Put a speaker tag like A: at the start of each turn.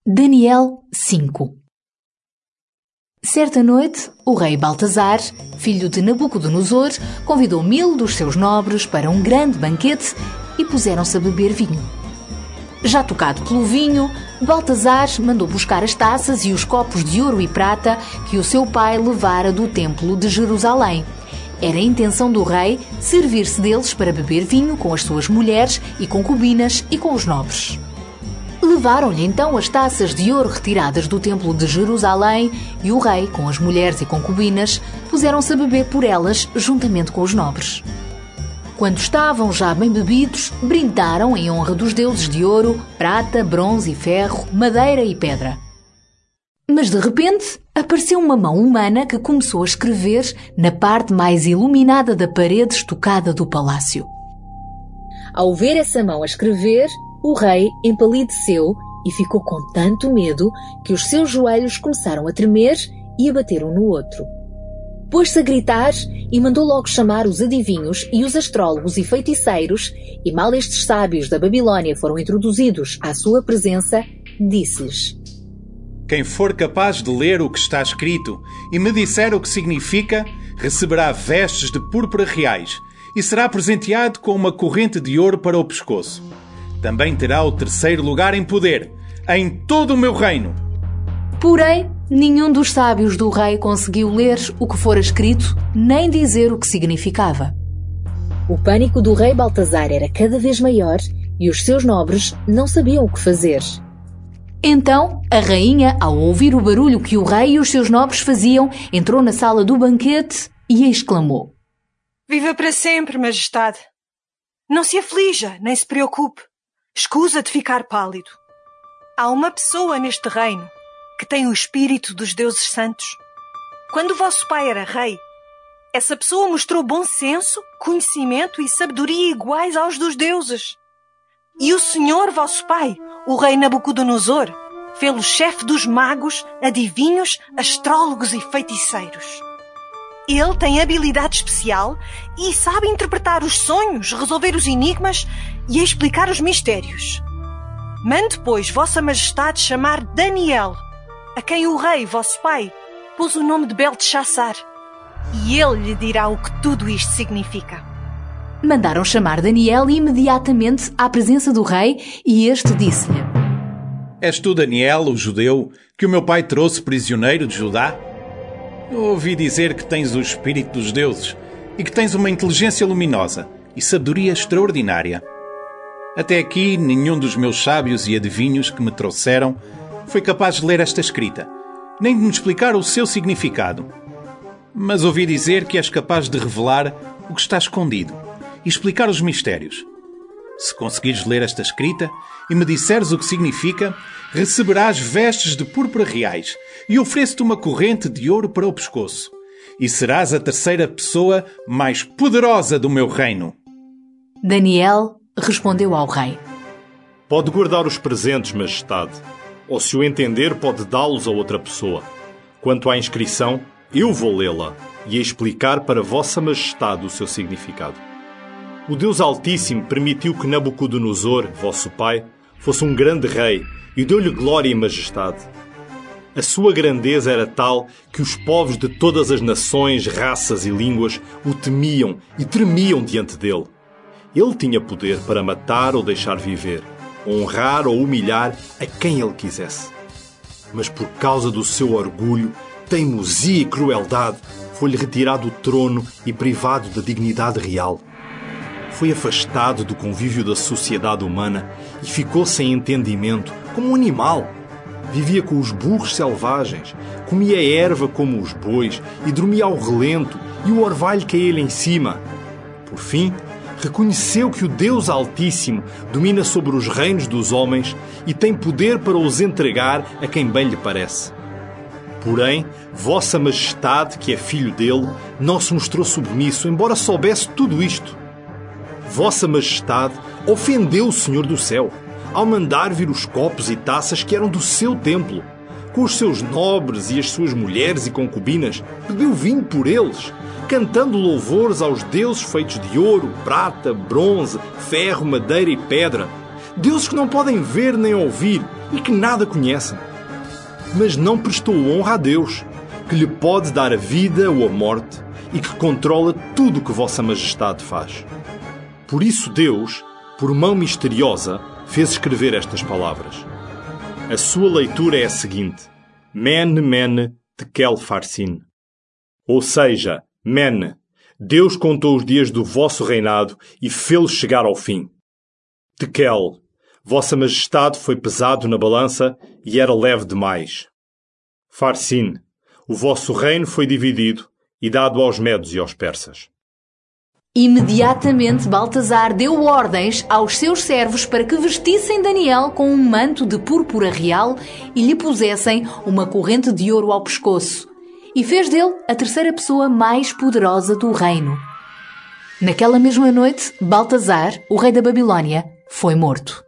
A: Daniel 5. Certa noite, o rei Baltazar, filho de Nabucodonosor, convidou 1000 dos seus nobres para um grande banquete e puseram-se a beber vinho. Já tocado pelo vinho, Baltazar mandou buscar as taças e os copos de ouro e prata que o seu pai levara do templo de Jerusalém. Era a intenção do rei servir-se deles para beber vinho com as suas mulheres e concubinas e com os nobres. Levaram-lhe então as taças de ouro retiradas do templo de Jerusalém e o rei, com as mulheres e concubinas, puseram-se a beber por elas juntamente com os nobres. Quando estavam já bem bebidos, brindaram em honra dos deuses de ouro, prata, bronze e ferro, madeira e pedra. Mas de repente apareceu uma mão humana que começou a escrever na parte mais iluminada da parede estocada do palácio. Ao ver essa mão a escrever, o rei empalideceu e ficou com tanto medo que os seus joelhos começaram a tremer e a bater um no outro. Pôs-se a gritar e mandou logo chamar os adivinhos e os astrólogos e feiticeiros, e mal estes sábios da Babilônia foram introduzidos à sua presença, disse-lhes:
B: Quem for capaz de ler o que está escrito e me disser o que significa, receberá vestes de púrpura reais e será presenteado com uma corrente de ouro para o pescoço. Também terá o terceiro lugar em poder, em todo o meu reino.
A: Porém, nenhum dos sábios do rei conseguiu ler o que fora escrito, nem dizer o que significava. O pânico do rei Baltazar era cada vez maior e os seus nobres não sabiam o que fazer. Então, a rainha, ao ouvir o barulho que o rei e os seus nobres faziam, entrou na sala do banquete e exclamou:
C: Viva para sempre, majestade! Não se aflija, nem se preocupe. Escusa de ficar pálido. Há uma pessoa neste reino que tem o espírito dos deuses santos. Quando o vosso pai era rei, essa pessoa mostrou bom senso, conhecimento e sabedoria iguais aos dos deuses. E o senhor vosso pai, o rei Nabucodonosor, fê-lo chefe dos magos, adivinhos, astrólogos e feiticeiros. Ele tem habilidade especial e sabe interpretar os sonhos, resolver os enigmas e explicar os mistérios. Mande, pois, vossa majestade chamar Daniel, a quem o rei, vosso pai, pôs o nome de Belteshazzar, e ele lhe dirá o que tudo isto significa.
A: Mandaram chamar Daniel imediatamente à presença do rei e este disse-lhe:
B: És tu, Daniel, o judeu, que o meu pai trouxe prisioneiro de Judá? Eu ouvi dizer que tens o espírito dos deuses e que tens uma inteligência luminosa e sabedoria extraordinária. Até aqui, nenhum dos meus sábios e adivinhos que me trouxeram foi capaz de ler esta escrita, nem de me explicar o seu significado. Mas ouvi dizer que és capaz de revelar o que está escondido e explicar os mistérios. Se conseguires ler esta escrita e me disseres o que significa, receberás vestes de púrpura reais e ofereço-te uma corrente de ouro para o pescoço. E serás a terceira pessoa mais poderosa do meu reino.
A: Daniel respondeu ao rei:
D: Pode guardar os presentes, majestade, ou se o entender pode dá-los a outra pessoa. Quanto à inscrição, eu vou lê-la e explicar para vossa majestade o seu significado. O Deus Altíssimo permitiu que Nabucodonosor, vosso pai, fosse um grande rei e deu-lhe glória e majestade. A sua grandeza era tal que os povos de todas as nações, raças e línguas o temiam e tremiam diante dele. Ele tinha poder para matar ou deixar viver, honrar ou humilhar a quem ele quisesse. Mas por causa do seu orgulho, teimosia e crueldade, foi-lhe retirado o trono e privado da dignidade real. Foi afastado do convívio da sociedade humana e ficou sem entendimento, como um animal. Vivia com os burros selvagens, comia erva como os bois e dormia ao relento e o orvalho caía-lhe em cima. Por fim, reconheceu que o Deus Altíssimo domina sobre os reinos dos homens e tem poder para os entregar a quem bem lhe parece. Porém, vossa majestade, que é filho dele, não se mostrou submisso, embora soubesse tudo isto. Vossa majestade ofendeu o Senhor do céu, ao mandar vir os copos e taças que eram do seu templo. Com os seus nobres e as suas mulheres e concubinas, bebeu vinho por eles, cantando louvores aos deuses feitos de ouro, prata, bronze, ferro, madeira e pedra. Deuses que não podem ver nem ouvir e que nada conhecem. Mas não prestou honra a Deus, que lhe pode dar a vida ou a morte e que controla tudo o que Vossa Majestade faz. Por isso Deus, por mão misteriosa, fez escrever estas palavras. A sua leitura é a seguinte: Men, men, tekel farsin. Ou seja, men, Deus contou os dias do vosso reinado e fê-los chegar ao fim. Tekel, Vossa Majestade foi pesado na balança e era leve demais. Farsin, o vosso reino foi dividido e dado aos medos e aos persas.
A: Imediatamente Baltazar deu ordens aos seus servos para que vestissem Daniel com um manto de púrpura real e lhe pusessem uma corrente de ouro ao pescoço, e fez dele a terceira pessoa mais poderosa do reino. Naquela mesma noite, Baltazar, o rei da Babilônia, foi morto.